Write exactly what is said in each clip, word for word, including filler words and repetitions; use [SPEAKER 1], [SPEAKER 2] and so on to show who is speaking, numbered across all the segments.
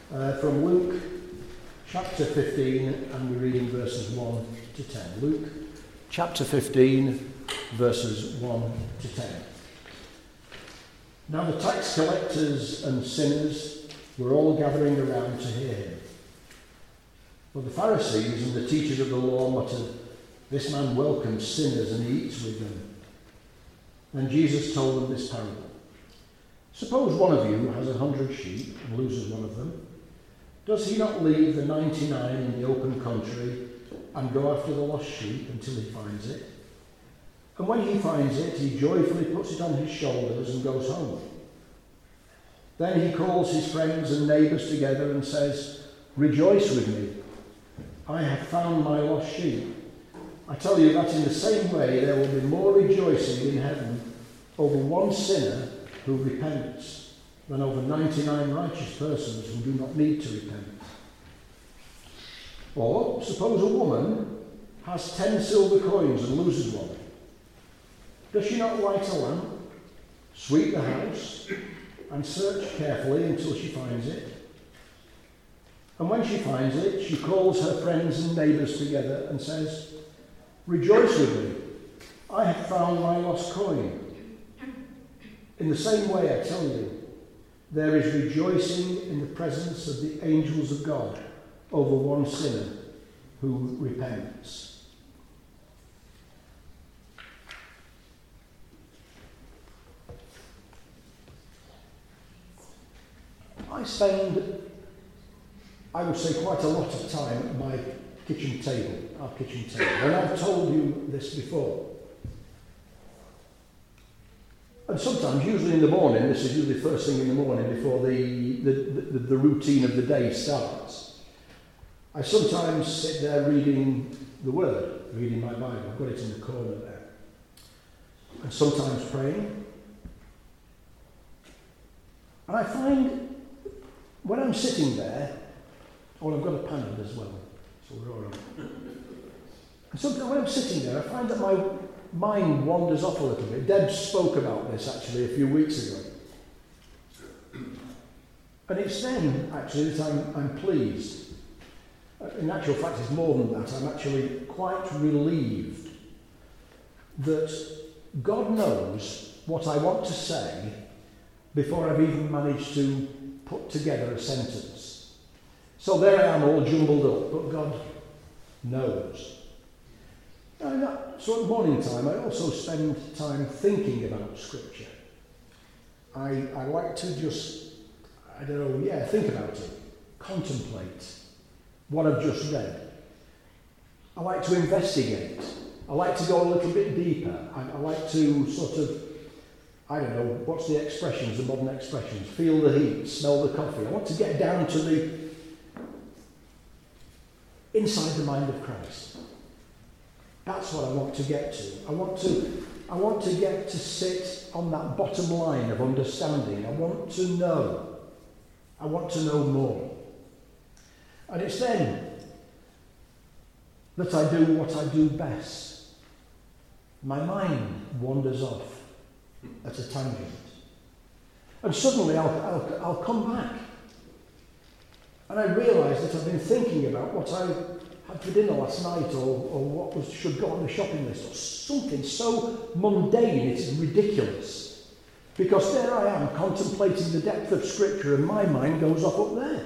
[SPEAKER 1] uh, from Luke chapter fifteen, and we're reading verses one to ten. Luke chapter fifteen, verses one to ten. Now the tax collectors and sinners were all gathering around to hear him. But the Pharisees and the teachers of the law muttered, "This man welcomes sinners and eats with them." Then Jesus told them this parable. Suppose one of you has a hundred sheep and loses one of them. Does he not leave the ninety-nine in the open country and go after the lost sheep until he finds it? And when he finds it, he joyfully puts it on his shoulders and goes home. Then he calls his friends and neighbours together and says, "Rejoice with me. I have found my lost sheep." I tell you that in the same way there will be more rejoicing in heaven over one sinner who repents than over ninety-nine righteous persons who do not need to repent. Or suppose a woman has ten silver coins and loses one. Does she not light a lamp, sweep the house, and search carefully until she finds it? And when she finds it, she calls her friends and neighbours together and says, "Rejoice with me, I have found my lost coin." In the same way, I tell you, there is rejoicing in the presence of the angels of God over one sinner who repents. I spend, I would say, quite a lot of time at my kitchen table, our kitchen table, and I've told you this before. And sometimes, usually in the morning, this is usually first thing in the morning before the, the, the, the routine of the day starts, I sometimes sit there reading the Word, reading my Bible. I've got it in the corner there. And sometimes praying. And I find when I'm sitting there, oh, I've got a panel as well, so we're all right. And sometimes when I'm sitting there, I find that my mind wanders off a little bit. Deb spoke about this actually a few weeks ago. And it's then actually that I'm, I'm pleased. In actual fact, it's more than that. I'm actually quite relieved that God knows what I want to say before I've even managed to put together a sentence. So there I am all jumbled up, but God knows. And that, so at morning time, I also spend time thinking about Scripture. I, I like to just, I don't know, yeah, think about it, contemplate what I've just read. I like to investigate. I like to go a little bit deeper. I, I like to sort of, I don't know, what's the expressions, the modern expressions? Feel the heat, smell the coffee. I want to get down to the, inside the mind of Christ. That's what I want to get to. I want to, I want to get to sit on that bottom line of understanding. I want to know. I want to know more. And it's then that I do what I do best. My mind wanders off at a tangent. And suddenly I'll, I'll, I'll come back. And I realise that I've been thinking about what I had for dinner last night, or, or what was, should go on the shopping list, or something so mundane it's ridiculous. Because there I am contemplating the depth of Scripture and my mind goes off up there.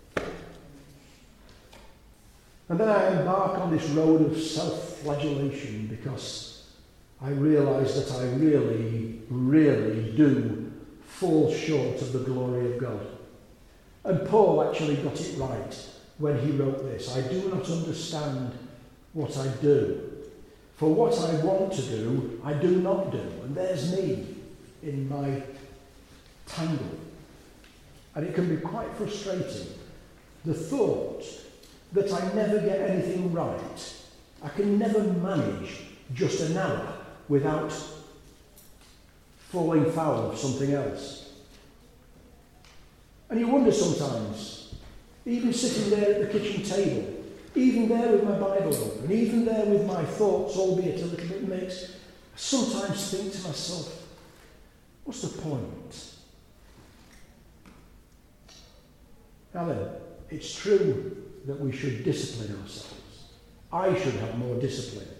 [SPEAKER 1] And then I embark on this road of self-flagellation because I realise that I really, really do fall short of the glory of God. And Paul actually got it right when he wrote this. I do not understand what I do. For what I want to do, I do not do. And there's me in my tangle. And it can be quite frustrating. The thought that I never get anything right. I can never manage just an hour without falling foul of something else. And you wonder sometimes, even sitting there at the kitchen table, even there with my Bible open, even there with my thoughts, albeit a little bit mixed, I sometimes think to myself, what's the point? Now then, it's true that we should discipline ourselves. I should have more discipline.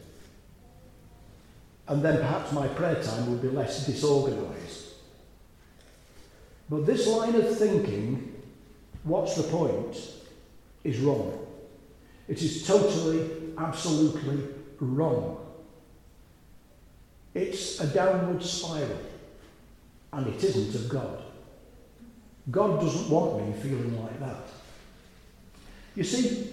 [SPEAKER 1] And then perhaps my prayer time would be less disorganised. But this line of thinking, what's the point, is wrong. It is totally, absolutely wrong. It's a downward spiral, and it isn't of God. God doesn't want me feeling like that. You see,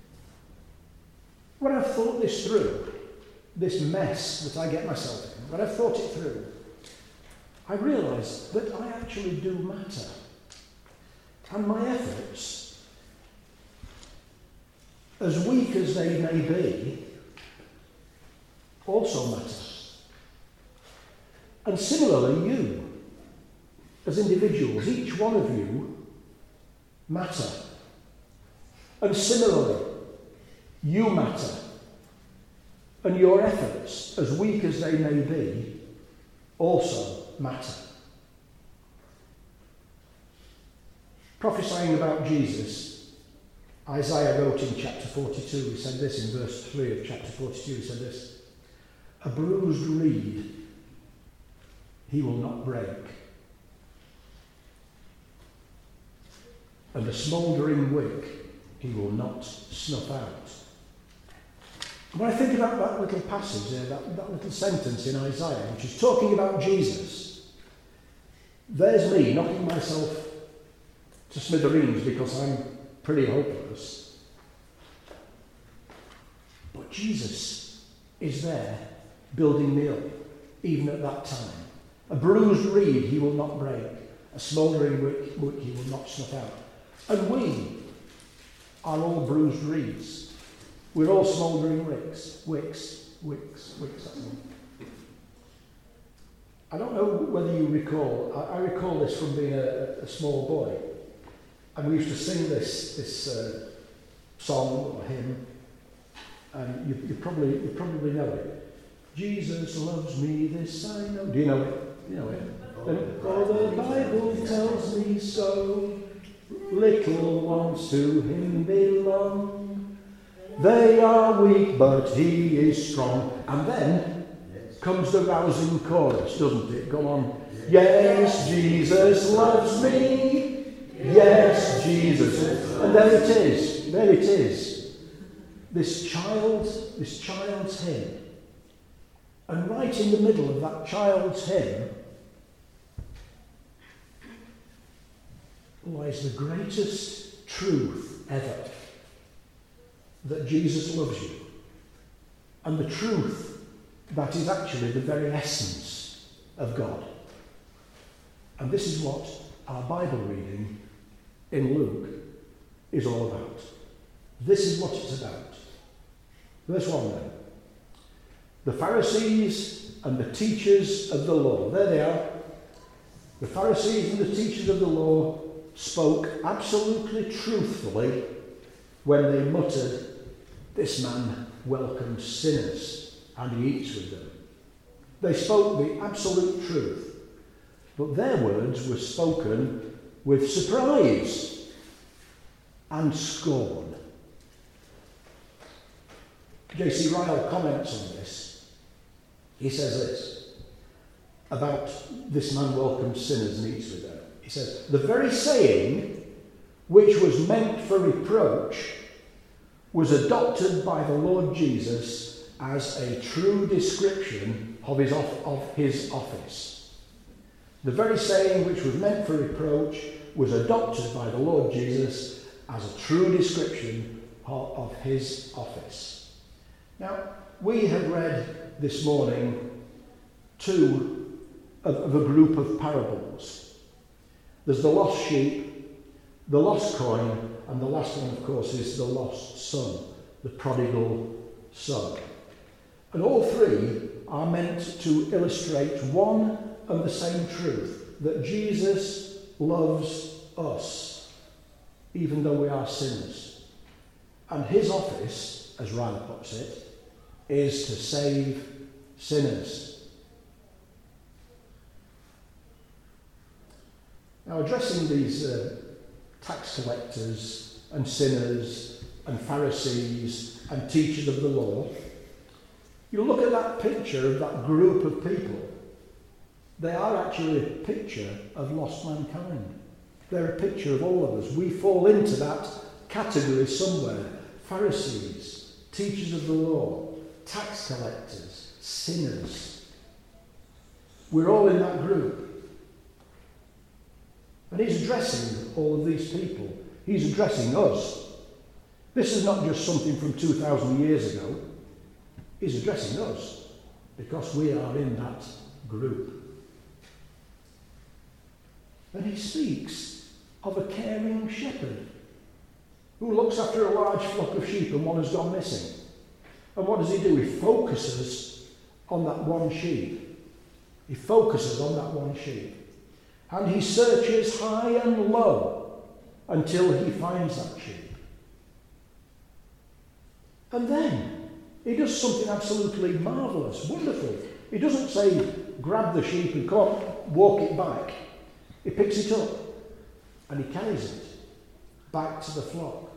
[SPEAKER 1] when I've thought this through, this mess that I get myself in, when I've thought it through, I realise that I actually do matter. And my efforts, as weak as they may be, also matter. And similarly, you, as individuals, each one of you, matter. And similarly, you matter. And your efforts, as weak as they may be, also matter. Prophesying about Jesus, Isaiah wrote in chapter forty-two, he said this in verse three of chapter forty-two, he said this, "A bruised reed he will not break, and a smouldering wick he will not snuff out." When I think about that little passage there, that, that little sentence in Isaiah, which is talking about Jesus, there's me knocking myself to smithereens because I'm pretty hopeless. But Jesus is there building me up, even at that time. A bruised reed he will not break, a smouldering wick, wick he will not snuff out. And we are all bruised reeds. We're all smouldering wicks, wicks, wicks, wicks, that's all. I don't know whether you recall, I, I recall this from being a, a small boy. And we used to sing this this uh, song or hymn, and you, you probably you probably know it. Jesus loves me, this I know. Do you know it? You know it. And, oh, the Bible tells me so. Little ones to him belong. They are weak, but he is strong. And then comes the rousing chorus, doesn't it? Go on. Yes, Jesus loves me. Yes, Jesus. And there it is. There it is. This child, this child's hymn. And right in the middle of that child's hymn lies the greatest truth ever. That Jesus loves you. And the truth that is actually the very essence of God. And this is what our Bible reading in Luke is all about. This is what it's about. Verse one then. The Pharisees and the teachers of the law. There they are. The Pharisees and the teachers of the law spoke absolutely truthfully when they muttered, "This man welcomes sinners and he eats with them." They spoke the absolute truth, but their words were spoken with surprise and scorn. J C Ryle comments on this. He says this about this man welcomes sinners and eats with them. He says, "The very saying which was meant for reproach was adopted by the Lord Jesus as a true description of his, of, of his office. The very saying which was meant for reproach was adopted by the Lord Jesus as a true description of, of his office." Now, we have read this morning two of, of a group of parables. There's the lost sheep, the lost coin, and the last one, of course, is the lost son, the prodigal son. And all three are meant to illustrate one and the same truth, that Jesus loves us, even though we are sinners. And his office, as Ryle puts it, is to save sinners. Now, addressing these uh, tax collectors and sinners and Pharisees and teachers of the law, you look at that picture of that group of people, they are actually a picture of lost mankind. They're a picture of all of us. We fall into that category somewhere. Pharisees, teachers of the law, tax collectors, sinners. We're all in that group. And he's addressing all of these people. He's addressing us. This is not just something from two thousand years ago. He's addressing us because we are in that group. And he speaks of a caring shepherd who looks after a large flock of sheep and one has gone missing. And what does he do? He focuses on that one sheep. He focuses on that one sheep. And he searches high and low until he finds that sheep. And then he does something absolutely marvellous, wonderful. He doesn't say, grab the sheep and come on, walk it back. He picks it up and he carries it back to the flock.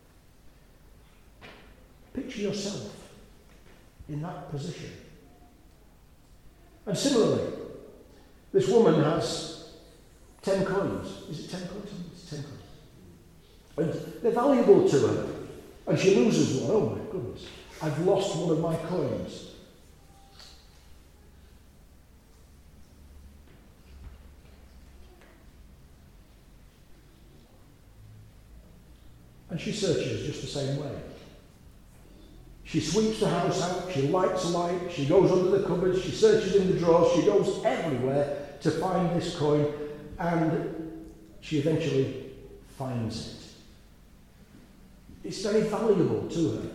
[SPEAKER 1] Picture yourself in that position. And similarly, this woman has ten coins. Is it ten coins? It's ten coins. And they're valuable to her. And she loses one. Oh my goodness. I've lost one of my coins. And she searches just the same way. She sweeps the house out, she lights a light, she goes under the cupboards, she searches in the drawers, she goes everywhere to find this coin, and she eventually finds it. It's very valuable to her.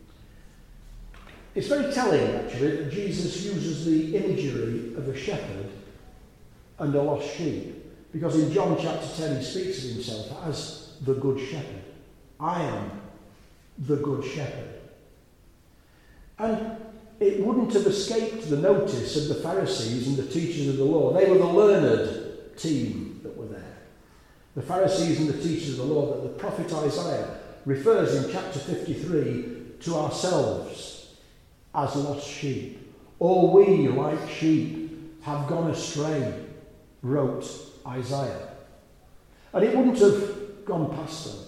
[SPEAKER 1] It's very telling, actually, that Jesus uses the imagery of a shepherd and a lost sheep, because in John chapter ten he speaks of himself as the good shepherd. I am the good shepherd. And it wouldn't have escaped the notice of the Pharisees and the teachers of the law. They were the learned team that were there. The Pharisees and the teachers of the law that the prophet Isaiah refers in chapter fifty-three to ourselves as lost sheep. All we, like sheep, have gone astray, wrote Isaiah. And it wouldn't have gone past them.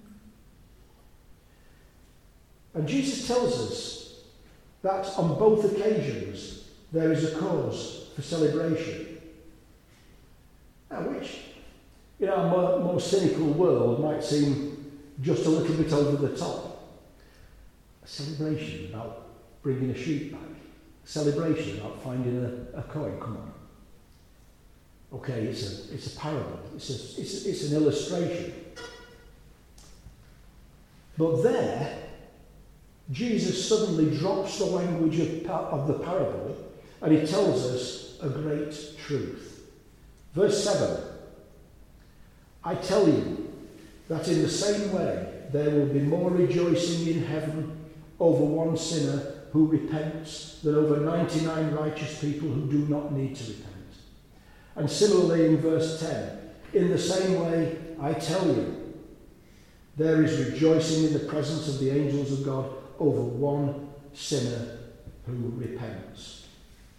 [SPEAKER 1] And Jesus tells us that on both occasions there is a cause for celebration. Now, which in our more, more cynical world might seem just a little bit over the top. A celebration about bringing a sheep back. A celebration about finding a, a coin. Come on. Okay, it's a it's a parable. It's a, it's a, it's an illustration. But there, Jesus suddenly drops the language of, of the parable and he tells us a great truth. Verse seven. I tell you that in the same way there will be more rejoicing in heaven over one sinner who repents than over ninety-nine righteous people who do not need to repent. And similarly in verse ten, in the same way I tell you, there is rejoicing in the presence of the angels of God over one sinner who repents.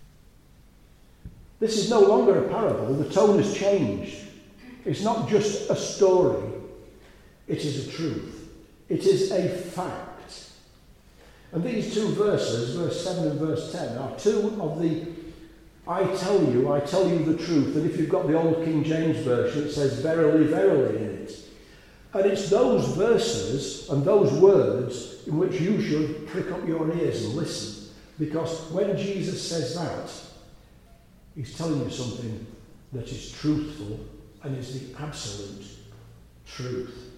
[SPEAKER 1] This is no longer a parable. The tone has changed. It's not just a story. It is a truth. It is a fact. And these two verses, verse seven and verse ten, are two of the I tell you, I tell you the truth. And if you've got the old King James version, it says verily, verily in it. And it's those verses and those words in which you should prick up your ears and listen. Because when Jesus says that, he's telling you something that is truthful and is the absolute truth.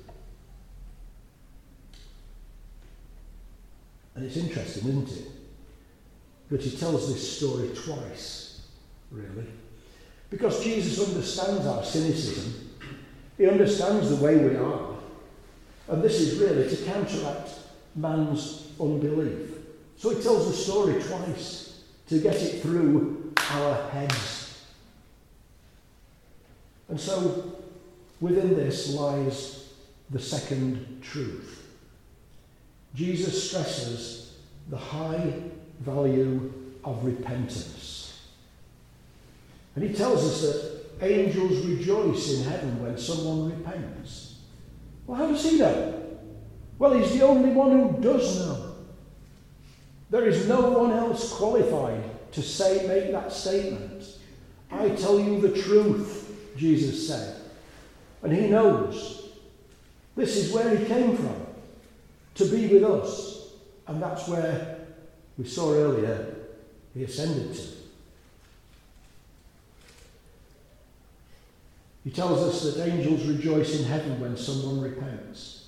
[SPEAKER 1] And it's interesting, isn't it, that he tells this story twice, really. Because Jesus understands our cynicism. He understands the way we are. And this is really to counteract man's unbelief. So he tells the story twice to get it through our heads. And so within this lies the second truth. Jesus stresses the high value of repentance. And he tells us that angels rejoice in heaven when someone repents. Well, how does he know? Well, he's the only one who does know. There is no one else qualified to say, make that statement. I tell you the truth, Jesus said. And he knows. This is where he came from, to be with us. And that's where we saw earlier he ascended to. He tells us that angels rejoice in heaven when someone repents.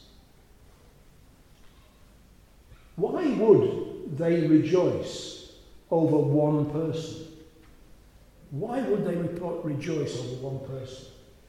[SPEAKER 1] Why would they rejoice over one person? Why would they rejoice over one person?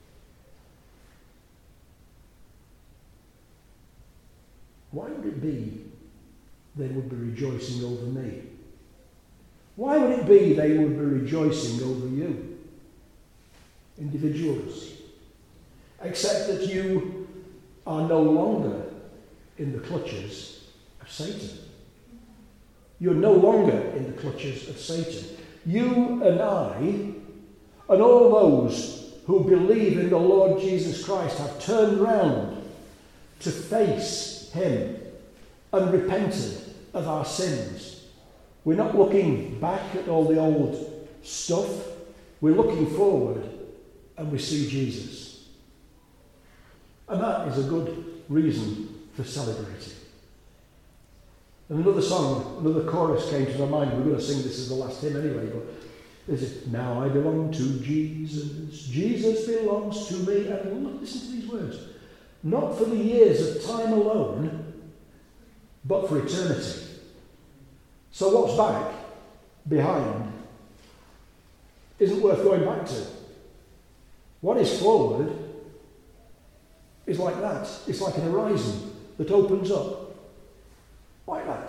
[SPEAKER 1] Why would it be they would be rejoicing over me? Why would it be they would be rejoicing over you? Individuals. Except that you are no longer in the clutches of Satan. You're no longer in the clutches of Satan. You and I, and all those who believe in the Lord Jesus Christ, have turned round to face him and repented of our sins. We're not looking back at all the old stuff. We're looking forward and we see Jesus. And that is a good reason for celebrating. And another song, another chorus came to my mind. We're going to sing this as the last hymn anyway, but is it, now I belong to Jesus, Jesus belongs to me. And listen to these words. Not for the years of time alone, but for eternity. So what's back, behind, isn't worth going back to. What is forward is like that. It's like an horizon that opens up. Like that.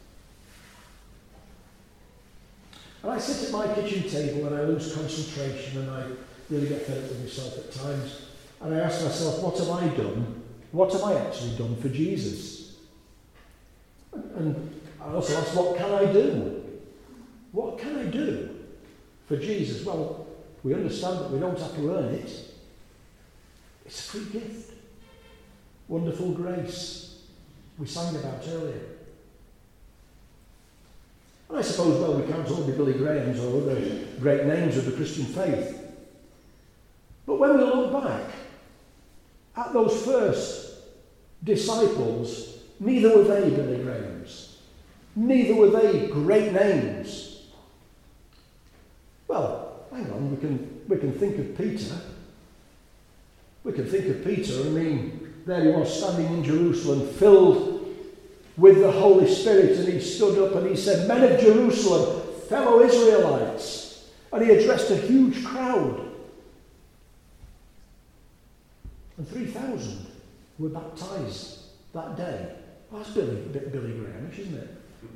[SPEAKER 1] And I sit at my kitchen table and I lose concentration and I really get fed up with myself at times. And I ask myself, what have I done? What have I actually done for Jesus? And I also ask, what can I do? What can I do for Jesus? Well, we understand that we don't have to earn it. It's a free gift. Wonderful grace we sang about earlier. And I suppose, well, we can't all be Billy Grahams or other great names of the Christian faith. But when we look back at those first disciples, neither were they Billy Grahams. Neither were they great names. Well, hang on, we can, we can think of Peter. We can think of Peter. I mean, there he was standing in Jerusalem, filled with the Holy Spirit, and he stood up and he said, "Men of Jerusalem, fellow Israelites," and he addressed a huge crowd. And three thousand were baptized that day. Well, that's Billy, Billy Graham, isn't it?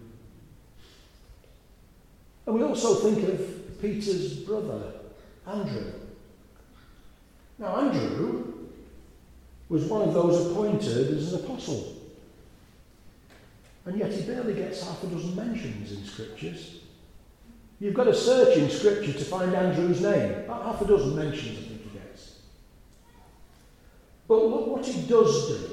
[SPEAKER 1] And we also think of Peter's brother, Andrew. Now, Andrew was one of those appointed as an apostle. And yet he barely gets half a dozen mentions in Scriptures. You've got to search in Scripture to find Andrew's name. About half a dozen mentions, I think he gets. But look what he does do.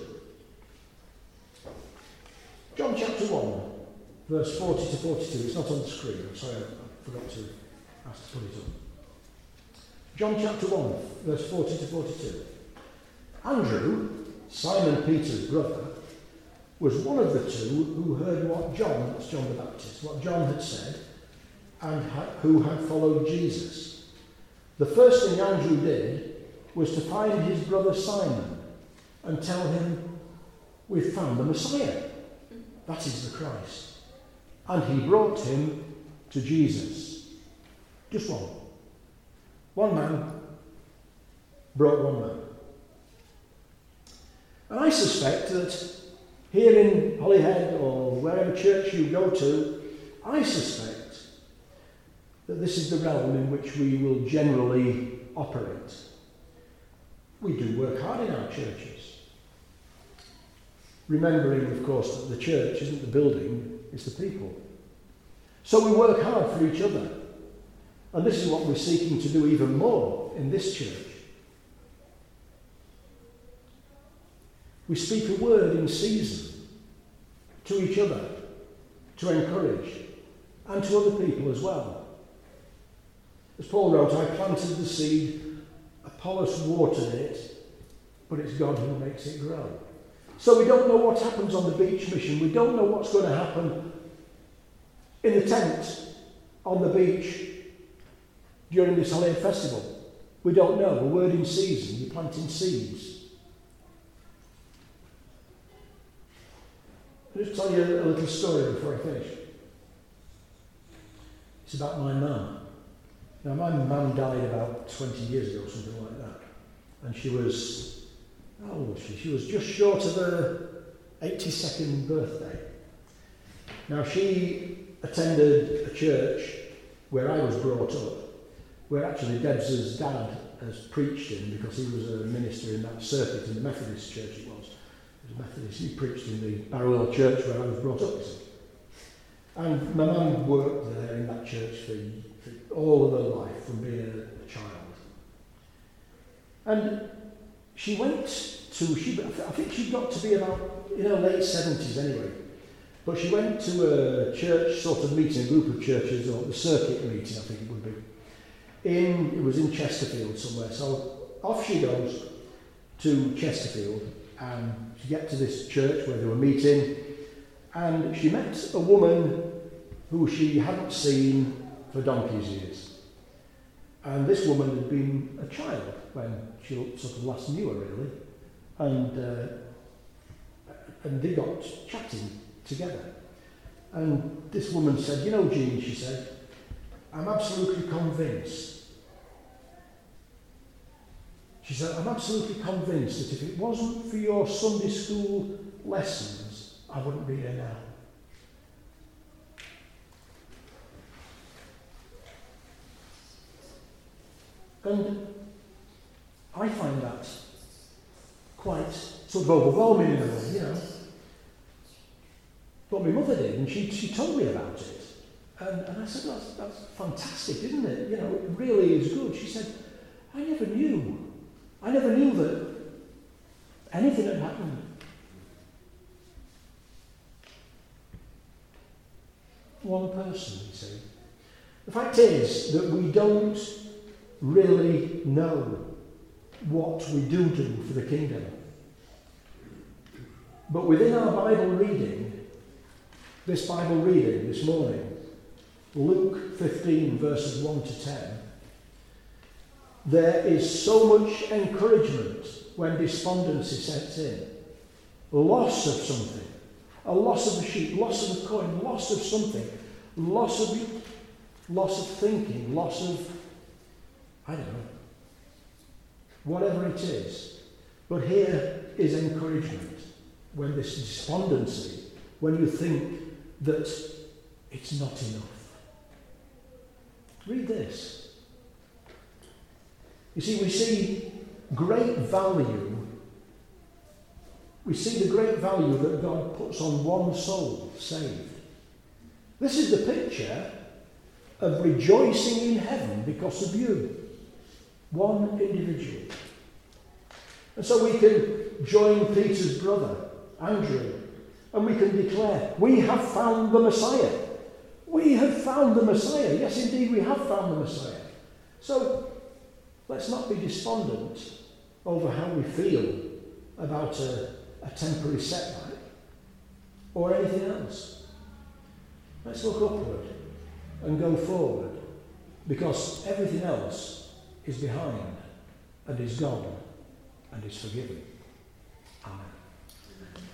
[SPEAKER 1] John chapter one, verse forty to forty-two. It's not on the screen. I'm sorry, I forgot to ask to put it up. John chapter one, verse forty to forty-two. Andrew, Simon Peter's brother, was one of the two who heard what John, that's John the Baptist, what John had said, and ha- who had followed Jesus. The first thing Andrew did was to find his brother Simon and tell him, "We've found the Messiah. That is the Christ." And he brought him to Jesus. Just one. One man brought one man. And I suspect that here in Holyhead or wherever church you go to, I suspect that this is the realm in which we will generally operate. we do work hard in our churches. Remembering, of course, that the church isn't the building, it's the people. So we work hard for each other. And this is what we're seeking to do even more in this church. We speak a word in season to each other, to encourage, and to other people as well. As Paul wrote, I planted the seed, Apollos watered it, but it's God who makes it grow. So we don't know what happens on the beach mission. We don't know what's going to happen in the tent on the beach during this Hallel festival. We don't know. A word in season. You're planting seeds. I'll just tell you a little story before I finish. It's about my mum. Now, my mum died about twenty years ago, something like that. And she was, how old was she? She was just short of her eighty-second birthday. Now, she attended a church where I was brought up, where actually Debs' dad has preached in, because he was a minister in that circuit, in the Methodist church it was. He was a Methodist. He preached in the Barrowell church where I was brought up, you see. And my mum worked there in that church for, for all of her life, from being a, a child. And she went to, she, I think she got to be about in her late seventies anyway, but she went to a church sort of meeting, a group of churches, or the circuit meeting I think it would be. In, it was in Chesterfield somewhere, so off she goes to Chesterfield, and she gets to this church where they were meeting, and she met a woman who she hadn't seen for donkey's years. And this woman had been a child when she sort of last knew her, really. And, uh, and they got chatting together. And this woman said, you know, Jean, she said, I'm absolutely convinced. She said, I'm absolutely convinced that if it wasn't for your Sunday school lessons, I wouldn't be here now. And I find that quite sort of overwhelming in a way, you know. But my mother did, and she, she told me about it. And, and I said, that's, that's fantastic, isn't it? You know, it really is good. She said, I never knew. I never knew that anything had happened. One person, you see. The fact is that we don't really know what we do do for the kingdom. But within our Bible reading, this Bible reading this morning, Luke fifteen, verses one to ten, there is so much encouragement when despondency sets in. Loss of something, a loss of a sheep, loss of a coin, loss of something, loss of loss of thinking, loss of, I don't know, whatever it is. But here is encouragement when this despondency, when you think that it's not enough. Read this. You see, we see great value. We see the great value that God puts on one soul saved. This is the picture of rejoicing in heaven because of you. One individual. And so we can join Peter's brother, Andrew, and we can declare, we have found the Messiah. We have found the Messiah. Yes, indeed, we have found the Messiah. So let's not be despondent over how we feel about a, a temporary setback or anything else. Let's look upward and go forward, because everything else is behind and is gone and is forgiven. Amen.